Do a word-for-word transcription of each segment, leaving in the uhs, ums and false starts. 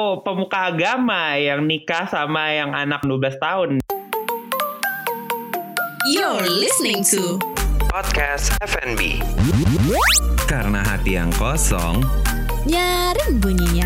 atau pemuka agama yang nikah sama yang anak dua belas tahun? You're listening to Podcast F and B. Karena hati yang kosong nyaring bunyinya.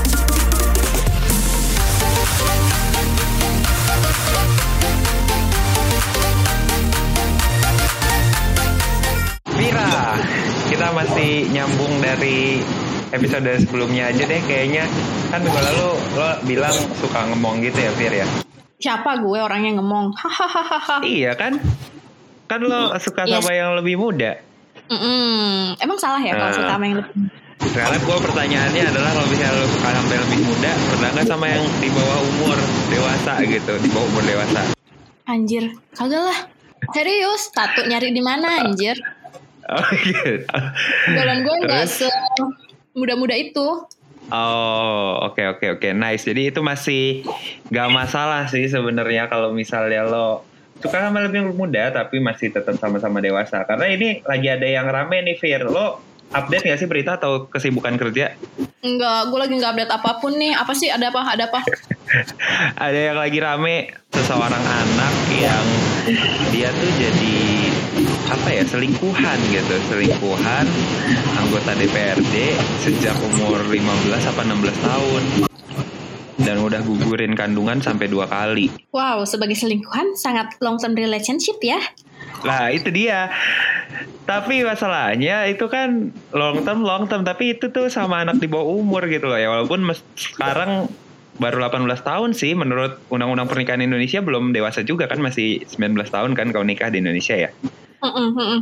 Vira, kita masih nyambung dari episode sebelumnya aja deh kayaknya. Kan minggu lalu lo bilang suka ngemong gitu ya, Vir ya? Siapa gue orang yang ngemong? Hahaha. Iya kan? Kan lo suka Yes. sama yang lebih muda. Mm-mm. Emang salah ya kalau Uh. suka sama yang lebih? Sekarang gue pertanyaannya adalah kalau misalnya lo suka sama yang lebih muda, pernah nggak sama yang di bawah umur dewasa gitu, di bawah umur dewasa? Anjir, kagak lah. Serius, tato nyari di mana anjir? Oh gitu. Jalan gue nggak Terus? se muda-muda itu. Oh, oke oke oke, nice. Jadi itu masih gak masalah sih sebenarnya kalau misalnya lo suka sama lebih muda tapi masih tetap sama-sama dewasa. Karena ini lagi ada yang rame nih, Fir. Lo update gak sih berita atau kesibukan kerja? Enggak, gue lagi nggak update apapun nih. Apa sih? Ada apa? Ada apa? Ada yang lagi rame, seseorang anak yang dia tuh jadi apa ya, selingkuhan gitu, selingkuhan anggota D P R D sejak umur lima belas apa enam belas tahun dan udah gugurin kandungan sampai dua kali. Wow, sebagai selingkuhan sangat long term relationship ya. Lah itu dia. Tapi masalahnya itu kan long term long term tapi itu tuh sama anak di bawah umur gitu loh ya. Walaupun mes- sekarang baru delapan belas tahun sih menurut Undang-Undang Pernikahan Indonesia, belum dewasa juga kan, masih sembilan belas tahun kan kalau nikah di Indonesia ya. Mm-mm, mm-mm.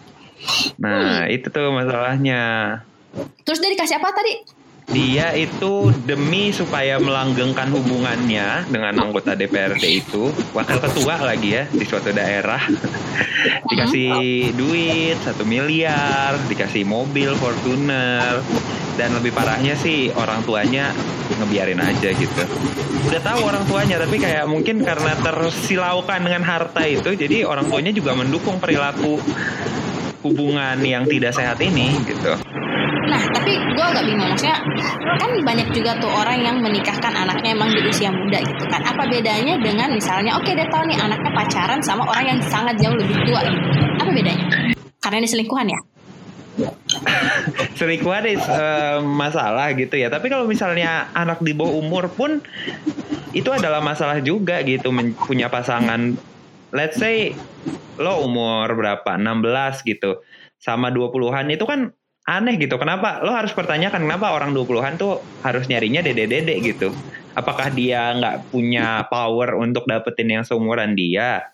Nah itu tuh masalahnya. Terus dia dikasih apa tadi? Dia itu demi supaya melanggengkan hubungannya dengan anggota D P R D itu, wakil ketua lagi ya di suatu daerah, dikasih duit satu miliar, dikasih mobil Fortuner, dan lebih parahnya sih orang tuanya ngebiarin aja gitu. Udah tahu orang tuanya tapi kayak mungkin karena tersilaukan dengan harta itu, jadi orang tuanya juga mendukung perilaku hubungan yang tidak sehat ini gitu. Nah, tapi gue agak bingung. Maksudnya, kan banyak juga tuh orang yang menikahkan anaknya emang di usia muda gitu kan. Apa bedanya dengan misalnya, oke dia tahu nih anaknya pacaran sama orang yang sangat jauh lebih tua gitu. Apa bedanya? Karena ini selingkuhan ya? Selingkuhan is uh, masalah gitu ya. Tapi kalau misalnya anak di bawah umur pun itu adalah masalah juga gitu. Men- punya pasangan, let's say lo umur berapa, enam belas gitu, sama dua puluhan, itu kan aneh gitu. Kenapa lo harus pertanyakan kenapa orang dua puluhan tuh harus nyarinya dede-dede gitu? Apakah dia nggak punya power untuk dapetin yang seumuran dia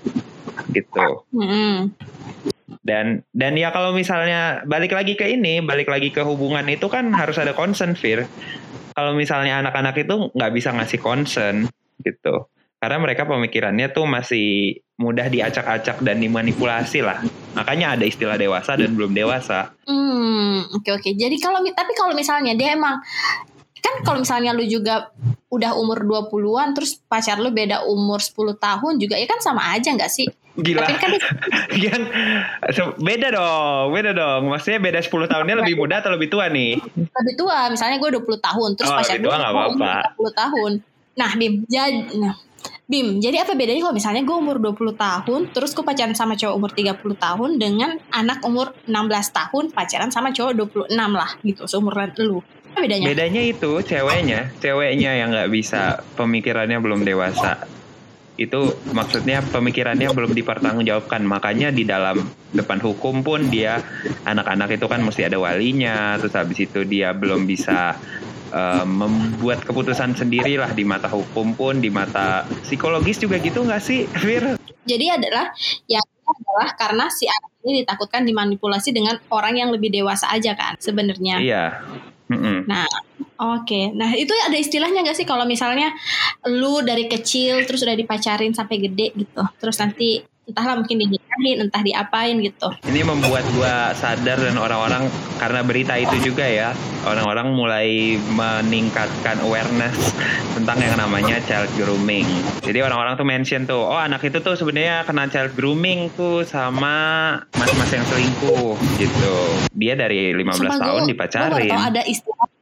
gitu? Hmm. Dan dan ya kalau misalnya balik lagi ke ini, balik lagi ke hubungan itu kan harus ada concern, Fir. Kalau misalnya anak-anak itu nggak bisa ngasih concern gitu, karena mereka pemikirannya tuh masih mudah diacak-acak dan dimanipulasi lah. Makanya ada istilah dewasa dan belum dewasa. Hmm, oke oke. Jadi kalau tapi kalau misalnya dia emang kan kalau misalnya lu juga udah umur dua puluhan terus pacar lu beda umur sepuluh tahun juga ya kan sama aja enggak sih? Gila. Tapi kan Yang beda dong, beda dong. Maksudnya beda sepuluh tahunnya lebih muda atau lebih tua nih? lebih tua, misalnya gue dua puluh tahun terus Oh, pacar lebih gue tua nggak apa-apa. umur tiga puluh tahun. Nah, Bim, jadi nah, Bim, jadi apa bedanya kalau misalnya gue umur dua puluh tahun terus gue pacaran sama cowok umur tiga puluh tahun dengan anak umur enam belas tahun pacaran sama cowok dua puluh enam lah gitu, seumuran lu. Apa bedanya? Bedanya itu ceweknya, ceweknya yang nggak bisa, pemikirannya belum dewasa. Itu maksudnya pemikirannya belum dipertanggungjawabkan. Makanya di dalam depan hukum pun dia, anak-anak itu kan mesti ada walinya. Terus habis itu dia belum bisa uh, membuat keputusan sendiri lah di mata hukum pun, di mata psikologis juga gitu nggak sih, Fir? Jadi adalah yang adalah karena si anak ini ditakutkan dimanipulasi dengan orang yang lebih dewasa aja kan sebenarnya. Iya. Mm-mm. Nah, oke. Okay. Nah, itu ada istilahnya nggak sih kalau misalnya lu dari kecil terus udah dipacarin sampai gede gitu. Terus nanti entahlah mungkin dinikahin, entah diapain gitu. Ini membuat gua sadar dan orang-orang, karena berita itu juga ya, orang-orang mulai meningkatkan awareness tentang yang namanya child grooming. Jadi orang-orang tuh mention tuh, oh anak itu tuh sebenarnya kena child grooming tuh sama mas-mas yang selingkuh gitu. Dia dari lima belas Sumpah tahun gua, dipacarin. Gue baru tau ada istilah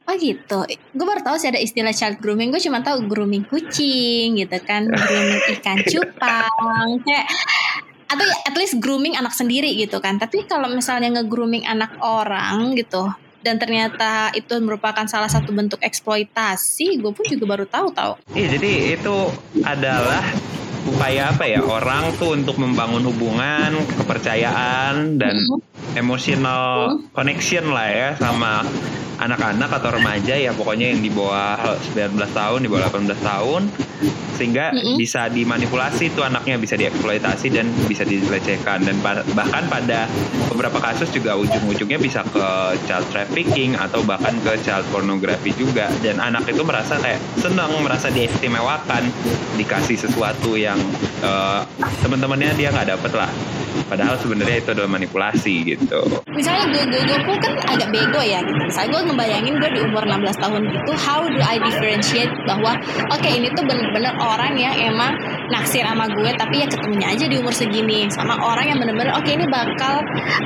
Oh gitu. Gue baru tahu sih ada istilah child grooming. Gue cuma tahu grooming kucing gitu kan, grooming ikan cupang, kayak atau ya at least grooming anak sendiri gitu kan. Tapi kalau misalnya nge-grooming anak orang gitu dan ternyata itu merupakan salah satu bentuk eksploitasi, gue pun juga baru tahu tahu. Iya, jadi itu adalah upaya apa ya, orang tuh untuk membangun hubungan, kepercayaan dan mm-hmm. emotional mm-hmm. connection lah ya sama anak-anak atau remaja ya, pokoknya yang di bawah sembilan belas tahun, di bawah delapan belas tahun, sehingga mm-hmm. bisa dimanipulasi tuh anaknya, bisa dieksploitasi dan bisa dilecehkan, dan bahkan pada beberapa kasus juga ujung-ujungnya bisa ke child trafficking atau bahkan ke child pornography juga, dan anak itu merasa kayak senang, merasa diistimewakan, dikasih sesuatu yang uh, teman-temannya dia nggak dapet lah, padahal sebenarnya itu adalah manipulasi gitu. Misalnya gue gue gue pun kan agak bego ya gitu. Misalnya gue ngebayangin gue di umur enam belas tahun gitu, how do I differentiate bahwa oke okay, ini tuh bener-bener orang yang emang naksir sama gue tapi ya ketemunya aja di umur segini, sama orang yang bener-bener oke okay, ini bakal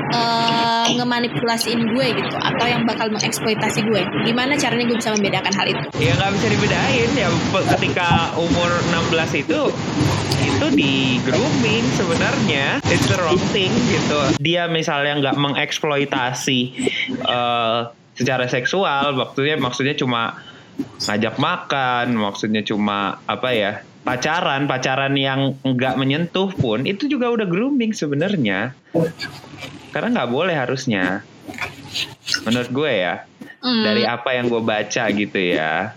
uh, ngemanipulasiin gue gitu, atau yang bakal mengeksploitasi gue. Gimana caranya gue bisa membedakan hal itu? Ya nggak bisa dibedain ya, ketika umur enam belas itu itu di grooming sebenarnya, it's the wrong thing gitu. Dia misalnya nggak mengeksploitasi uh, secara seksual, maksudnya maksudnya cuma ngajak makan, maksudnya cuma apa ya, pacaran, pacaran yang nggak menyentuh pun itu juga udah grooming sebenarnya. Karena nggak boleh harusnya, menurut gue ya, mm. dari apa yang gue baca gitu ya.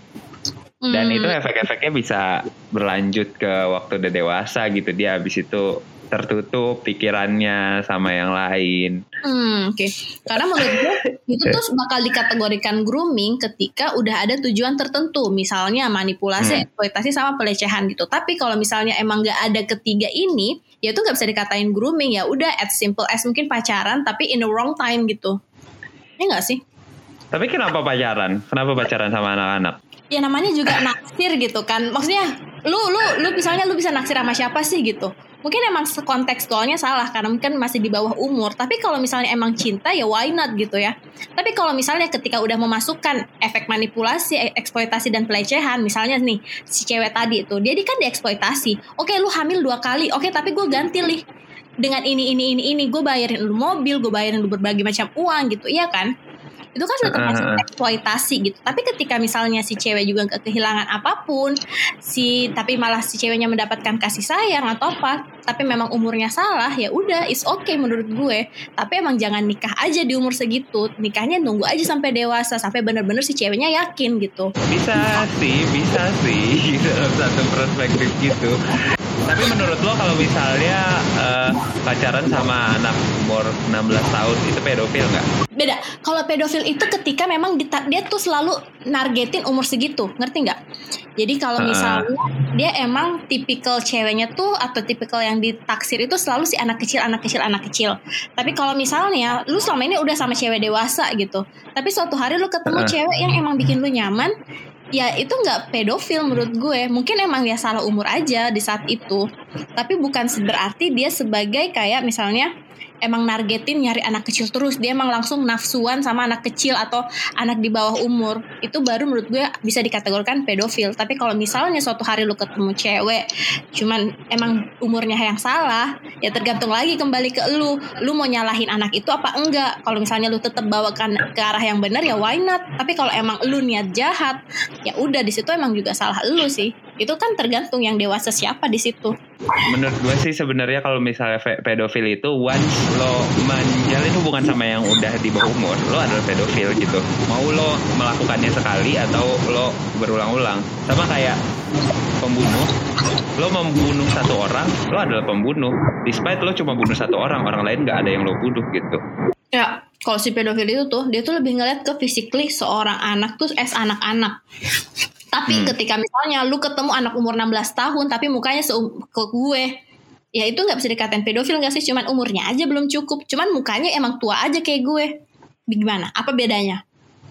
Dan mm. itu efek-efeknya bisa berlanjut ke waktu udah dewasa gitu, dia habis itu tertutup pikirannya sama yang lain. Hmm, oke. Okay. Karena menurut gue itu tuh bakal dikategorikan grooming ketika udah ada tujuan tertentu, misalnya manipulasi, hmm. eksploitasi sama pelecehan gitu. Tapi kalau misalnya emang nggak ada ketiga ini, ya itu nggak bisa dikatain grooming, ya udah as simple as mungkin pacaran tapi in the wrong time gitu. Ya nggak sih? Tapi kenapa pacaran? Kenapa pacaran sama anak-anak? Ya namanya juga naksir gitu kan. Maksudnya lu lu lu misalnya lu bisa naksir sama siapa sih gitu. Mungkin emang kontekstualnya salah karena mungkin masih di bawah umur. Tapi kalau misalnya emang cinta ya why not gitu ya. Tapi kalau misalnya ketika udah memasukkan efek manipulasi, eksploitasi dan pelecehan, misalnya nih si cewek tadi itu, dia kan dieksploitasi. Oke, lu hamil dua kali. Oke, tapi gue ganti nih dengan ini ini ini ini, gue bayarin lu mobil, gue bayarin lu berbagai macam uang gitu, iya kan? Itu kan sudah termasuk uh, eksploitasi gitu. Tapi ketika misalnya si cewek juga gak kehilangan apapun, si tapi malah si ceweknya mendapatkan kasih sayang atau apa, tapi memang umurnya salah, ya udah it's okay menurut gue. Tapi emang jangan nikah aja di umur segitu. Nikahnya nunggu aja sampai dewasa, sampai benar-benar si ceweknya yakin gitu. Bisa sih, bisa sih dalam satu perspektif gitu. Tapi menurut lo kalau misalnya uh, pacaran sama anak umur enam belas tahun itu pedofil nggak? Beda. Kalau pedofil itu ketika memang dita- dia tuh selalu nargetin umur segitu, ngerti nggak? Jadi kalau misalnya uh. dia emang tipikal ceweknya tuh atau tipikal yang ditaksir itu selalu si anak kecil, anak kecil, anak kecil. Tapi kalau misalnya lu selama ini udah sama cewek dewasa gitu, tapi suatu hari lu ketemu uh. cewek yang emang bikin lu nyaman, ya itu nggak pedofil menurut gue. Mungkin emang dia salah umur aja di saat itu, tapi bukan berarti dia sebagai kayak misalnya emang nargetin nyari anak kecil terus, dia emang langsung nafsuan sama anak kecil atau anak di bawah umur. Itu baru menurut gue bisa dikategorikan pedofil. Tapi kalau misalnya suatu hari lu ketemu cewek cuman emang umurnya yang salah, ya tergantung lagi kembali ke lu. Lu mau nyalahin anak itu apa enggak? Kalau misalnya lu tetap bawakan ke arah yang benar, ya why not? Tapi kalau emang lu niat jahat, ya udah di situ emang juga salah lu sih. Itu kan tergantung yang dewasa siapa di situ. Menurut gue sih sebenarnya kalau misalnya pedofil itu once lo menjalin hubungan sama yang udah di bawah umur, lo adalah pedofil gitu. Mau lo melakukannya sekali atau lo berulang-ulang. Sama kayak pembunuh, lo membunuh satu orang, lo adalah pembunuh. Despite lo cuma bunuh satu orang, orang lain nggak ada yang lo bunuh gitu. Ya, kalau si pedofil itu tuh dia tuh lebih ngeliat ke physically seorang anak tuh as anak-anak. Tapi hmm. ketika misalnya lu ketemu anak umur enam belas tahun tapi mukanya seum- ke gue, ya itu gak bisa dikatain pedofil gak sih? Cuman umurnya aja belum cukup, cuman mukanya emang tua aja kayak gue. Gimana? Apa bedanya?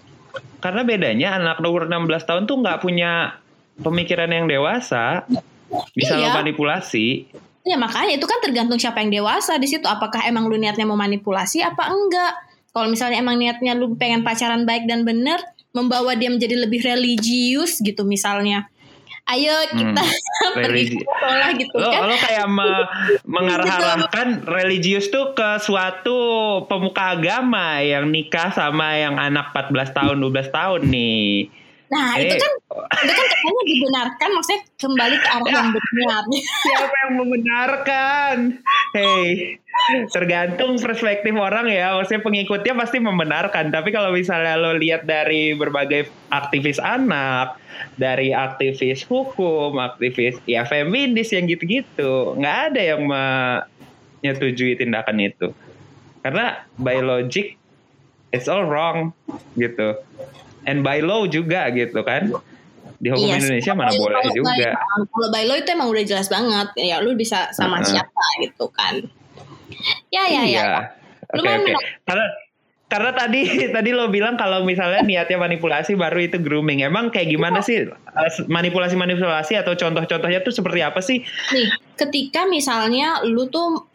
Karena bedanya anak umur enam belas tahun tuh gak punya pemikiran yang dewasa, bisa iya. lo manipulasi. Ya makanya itu kan tergantung siapa yang dewasa di situ. Apakah emang lu niatnya mau manipulasi apa enggak? Kalau misalnya emang niatnya lu pengen pacaran baik dan bener, membawa dia menjadi lebih religius gitu misalnya. Ayo kita hmm, pergi ke sekolah gitu lo, kan. Lo kayak me- mengarah-arahkan religius tuh ke suatu pemuka agama yang nikah sama yang anak empat belas tahun, dua belas tahun nih. Nah hey. itu kan itu kan katanya dibenarkan, maksudnya kembali ke arah yang benar. Siapa yang membenarkan? Hei, tergantung perspektif orang ya. Maksudnya pengikutnya pasti membenarkan. Tapi kalau misalnya lo lihat dari berbagai aktivis anak, dari aktivis hukum, aktivis ya feminis yang gitu-gitu, nggak ada yang menyetujui tindakan itu. Karena by logic, it's all wrong gitu. And by law juga gitu kan. Di hukum yes. Indonesia mana boleh kalau juga. By, kalau by law itu emang udah jelas banget. Ya lu bisa sama uh-huh. siapa gitu kan. Ya ya iya. ya. Oke okay, oke. Okay. Karena karena tadi tadi lo bilang kalau misalnya niatnya manipulasi baru itu grooming. Emang kayak gimana sih manipulasi-manipulasi atau contoh-contohnya tuh seperti apa sih? Nih, ketika misalnya lu tuh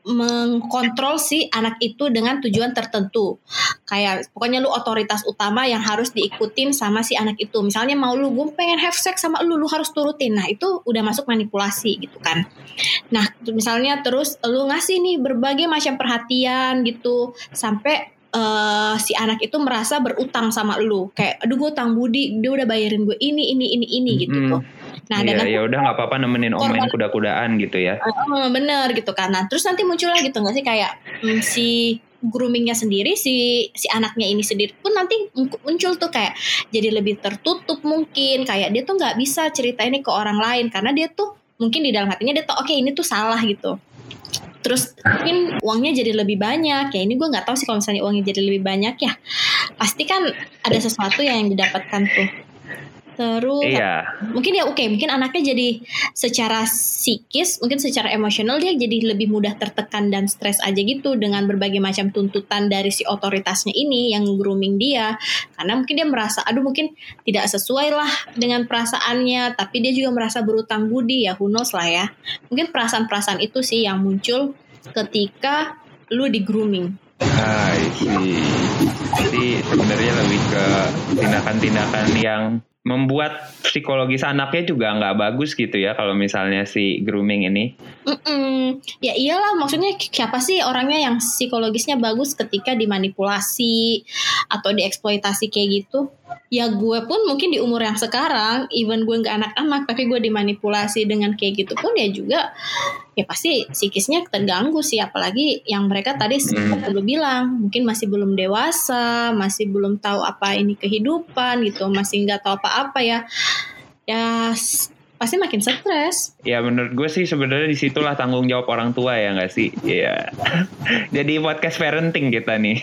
mengkontrol si anak itu dengan tujuan tertentu. Kayak pokoknya lu otoritas utama yang harus diikutin sama si anak itu. Misalnya mau lu, gue pengen have sex sama lu, lu harus turutin. Nah itu udah masuk manipulasi gitu kan. Nah misalnya terus lu ngasih nih berbagai macam perhatian gitu. Sampai uh, si anak itu merasa berutang sama lu. Kayak aduh gue utang budi, dia udah bayarin gue ini, ini, ini, ini gitu hmm. tuh. Nah, iya, dan ya udah nggak apa-apa nemenin om main kuda-kudaan gitu ya. Uh, bener gitu kan. Nah, terus nanti muncul lagi gitu nggak sih kayak mm, si groomingnya sendiri, si si anaknya ini sendiri pun nanti muncul tuh kayak jadi lebih tertutup mungkin. Kayak dia tuh nggak bisa cerita ini ke orang lain karena dia tuh mungkin di dalam hatinya dia tuh oke okay, ini tuh salah gitu. Terus mungkin uangnya jadi lebih banyak. Ya ini gue nggak tahu sih kalau misalnya uangnya jadi lebih banyak ya. Pasti kan ada sesuatu yang didapatkan tuh. Terus iya. mungkin ya oke okay, mungkin anaknya jadi secara psikis, mungkin secara emosional dia jadi lebih mudah tertekan dan stres aja gitu dengan berbagai macam tuntutan dari si otoritasnya ini yang grooming dia. Karena mungkin dia merasa aduh mungkin tidak sesuai lah dengan perasaannya, tapi dia juga merasa berutang budi ya, who knows lah ya. Mungkin perasaan-perasaan itu sih yang muncul ketika lu di grooming. Ah, sih. Jadi sebenarnya lebih ke tindakan-tindakan yang membuat psikologis anaknya juga nggak bagus gitu ya kalau misalnya si grooming ini. Mm-mm. Ya iyalah, maksudnya siapa sih orangnya yang psikologisnya bagus ketika dimanipulasi atau dieksploitasi kayak gitu? Ya gue pun mungkin di umur yang sekarang, even gue nggak anak-anak tapi gue dimanipulasi dengan kayak gitu pun ya juga ya pasti psikisnya terganggu sih, apalagi yang mereka tadi seperti lu bilang mungkin masih belum dewasa, masih belum tahu apa ini kehidupan gitu, masih nggak tahu apa-apa ya ya pasti makin stres. Ya menurut gue sih sebenarnya disitulah tanggung jawab orang tua ya nggak sih? Iya. Jadi podcast parenting kita nih.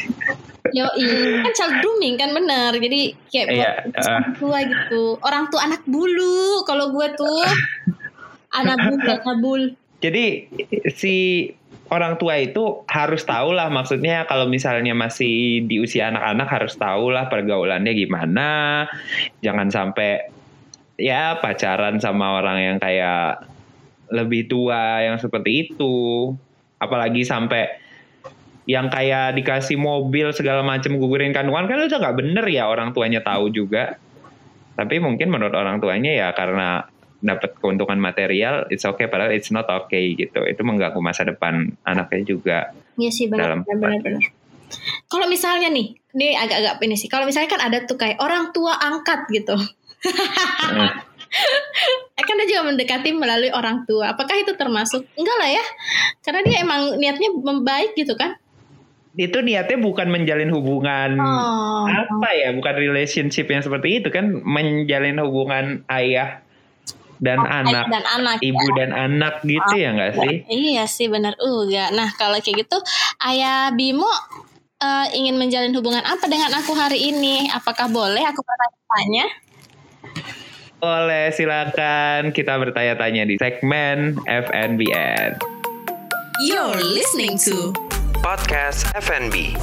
Yo iya kan child grooming kan bener, jadi kayak iya, uh, orang tua gitu, orang tua anak bulu kalau gue tuh anak bulu anak bul. Jadi si orang tua itu harus tahu lah, maksudnya kalau misalnya masih di usia anak-anak harus tahu lah pergaulannya gimana, jangan sampai ya pacaran sama orang yang kayak lebih tua yang seperti itu, apalagi sampai yang kayak dikasih mobil segala macam gugurin kandungan kan udah nggak bener ya, orang tuanya tahu juga. Tapi mungkin menurut orang tuanya ya karena dapat keuntungan material, it's okay, padahal it's not okay gitu. Itu mengganggu masa depan anaknya juga. Iya sih benar benar. Kalau misalnya nih, ini agak-agak ini sih. Kalau misalnya kan ada tuh kayak orang tua angkat gitu. hmm. Kan dia juga mendekati melalui orang tua. Apakah itu termasuk? Enggak lah ya. Karena dia emang niatnya membaik gitu kan. Itu niatnya bukan menjalin hubungan oh. apa ya, bukan relationship yang seperti itu kan, menjalin hubungan ayah dan oh, anak, dan anak ibu ya. Dan anak gitu oh, ya nggak sih? Iya sih benar juga. Nah kalau kayak gitu, Ayah Bimo uh, ingin menjalin hubungan apa dengan aku hari ini? Apakah boleh aku bertanya-tanya? Boleh, silakan kita bertanya-tanya di segmen F N B N. You're listening to Podcast F N B.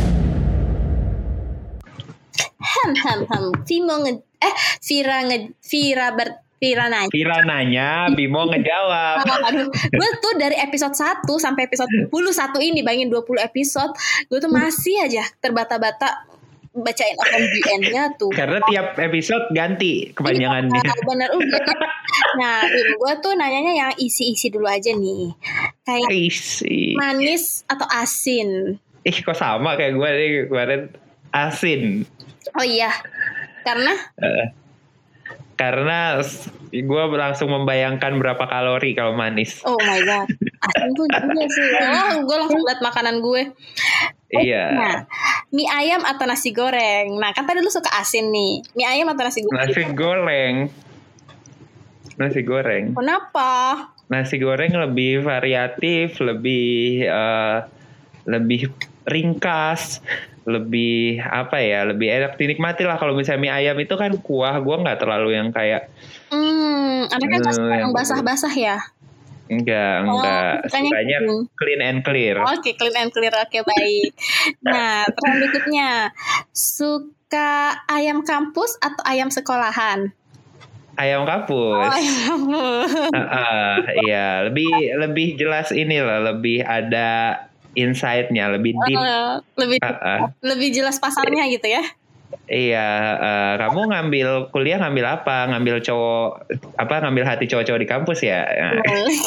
Ham ham ham. Bimo nge eh Vira nge Vira ber Vira nanya. Vira nanya, Bimo ngejawab. Aduh, gue tuh dari episode satu sampai episode dua puluh satu ini, bayangin dua puluh episode, gue tuh masih aja terbata-bata bacain F B N-nya tuh. Karena tiap episode ganti kepanjangannya. Iya, bener udah. Nah, gue tuh nanyanya yang isi-isi dulu aja nih. Kayak Isi. manis atau asin? Ih, kok sama kayak gue nih kemarin, asin. Oh iya, karena Uh, karena gue langsung membayangkan berapa kalori kalau manis. oh my god, asin tuh juga sih. Wah, gue langsung liat makanan gue. Iya. Nah, mie ayam atau nasi goreng? Nah, kan tadi lu suka asin nih. Mie ayam atau nasi goreng? Nasi goreng. Nasi goreng. Kenapa? Nasi goreng lebih variatif, lebih uh, lebih ringkas, lebih apa ya, lebih enak dinikmati lah. Kalau misalnya mie ayam itu kan kuah, gue nggak terlalu yang kayak Hmm, anaknya nggak suka Eh, yang yang basah-basah ya? enggak Oh, enggak sukanya sukanya gitu. clean and clear. Oke, clean and clear. Oke, baik. Nah, pertanyaan berikutnya. Suka ayam kampus atau ayam sekolahan? Ayam Oh, kampus. ayam kampus. Heeh, iya, lebih lebih jelas inilah, lebih ada insight-nya, lebih deep. Eh, lebih Heeh. lebih jelas pasarnya gitu ya? Iya, eh, kamu ngambil kuliah ngambil apa? Ngambil cowok apa? Ngambil hati cowok-cowok di kampus ya? Nah,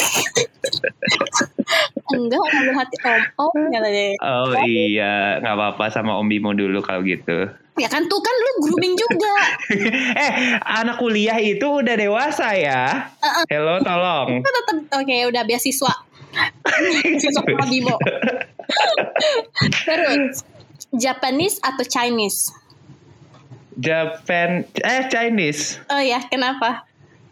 Enggak, ngambil hati om-om kata deh. oh iya, nggak apa-apa sama Om Bimo dulu kalau gitu. Ya kan tuh kan lu grooming juga. eh, anak kuliah itu udah dewasa ya? Hello, tolong. Kita tetap oke, udah beasiswa. Beasiswa sama Bimo. Terus Japanese atau Chinese? Japan, eh Chinese. Oh ya, kenapa?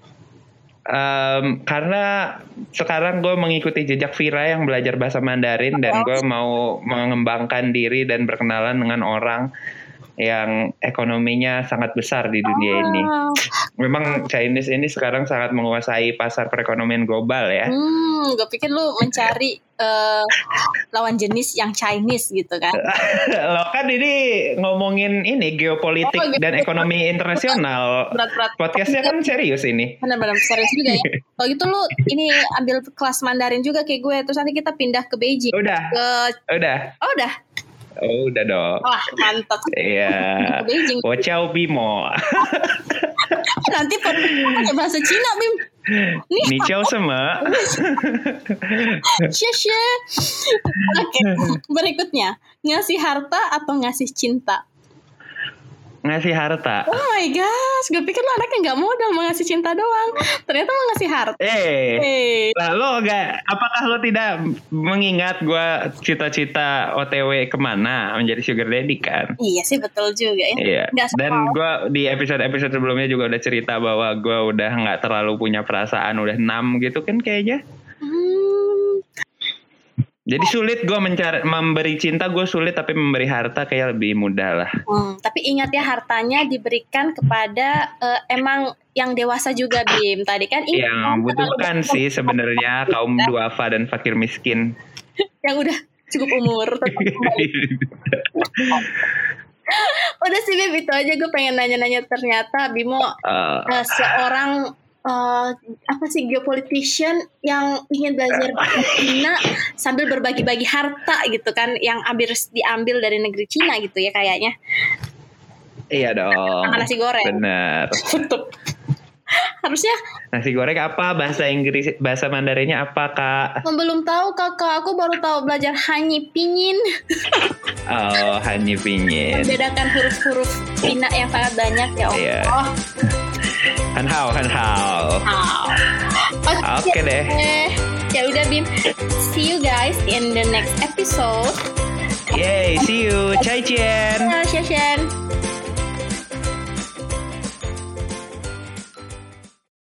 Um, karena sekarang gue mengikuti jejak Vira yang belajar bahasa Mandarin dan gue mau mengembangkan diri dan berkenalan dengan orang yang ekonominya sangat besar di dunia ini. Oh. Memang Chinese ini sekarang sangat menguasai pasar perekonomian global ya. Hmm, gue pikir lu mencari eh, lawan jenis yang Chinese gitu kan? Lo kan ini ngomongin ini geopolitik Oh, dan ekonomi internasional. Berat-berat. Podcastnya kan serius ini. Benar-benar serius juga ya. Kalau gitu lu ini ambil kelas Mandarin juga kayak gue, terus nanti kita pindah ke Beijing. Udah, Ke udah, oh udah, oh udah dong. wah mantap. Iya. Ke Beijing. Wociao Bimo. Nanti pakai bahasa Cina, Bim. Nih, Ni ciao sama. Xie. Oke, berikutnya ngasih harta atau ngasih cinta? Ngasih harta. Oh my gosh, gue pikir lo anaknya nggak modal mau ngasih cinta doang. Ternyata mau ngasih harta. Eh, Eh, lah lo gak, apakah lo tidak mengingat gue cita-cita O T W kemana menjadi sugar daddy kan? iya sih betul juga ya. Iya. Nggak salah. Dan gue di episode-episode sebelumnya juga udah cerita bahwa gue udah nggak terlalu punya perasaan, udah enam gitu kan kayaknya. Hmm, Jadi sulit gue mencari memberi cinta, gue sulit, tapi memberi harta kayak lebih mudah lah. hmm, tapi ingat ya hartanya diberikan kepada eh, emang yang dewasa juga, Bim. Tadi kan ingat Yang kan, membutuhkan terlalu- sih sebenarnya kaum duafa dan fakir miskin. yang udah cukup umur. Udah sih Bim, itu aja gue pengen nanya-nanya. Ternyata Bimo Uh, eh, seorang eh, apa sih geopolitician yang ingin belajar bahasa Cina sambil berbagi-bagi harta gitu kan, yang ambil diambil dari negeri Cina gitu ya kayaknya. iya dong. Makan nasi goreng. Bener. Harusnya Nasi goreng apa? Bahasa Inggris, bahasa Mandarinnya apa kak? belum tahu kakak, aku baru tahu belajar hanyi pinyin. Oh, hanya pingin. Membedakan huruf-huruf Cina yang sangat banyak ya Allah. Iya. Han hao, han hao. Wow. Oke deh. Ya udah Bim. See you guys in the next episode. Yay, see you. Cai Cian. Bye, Shen.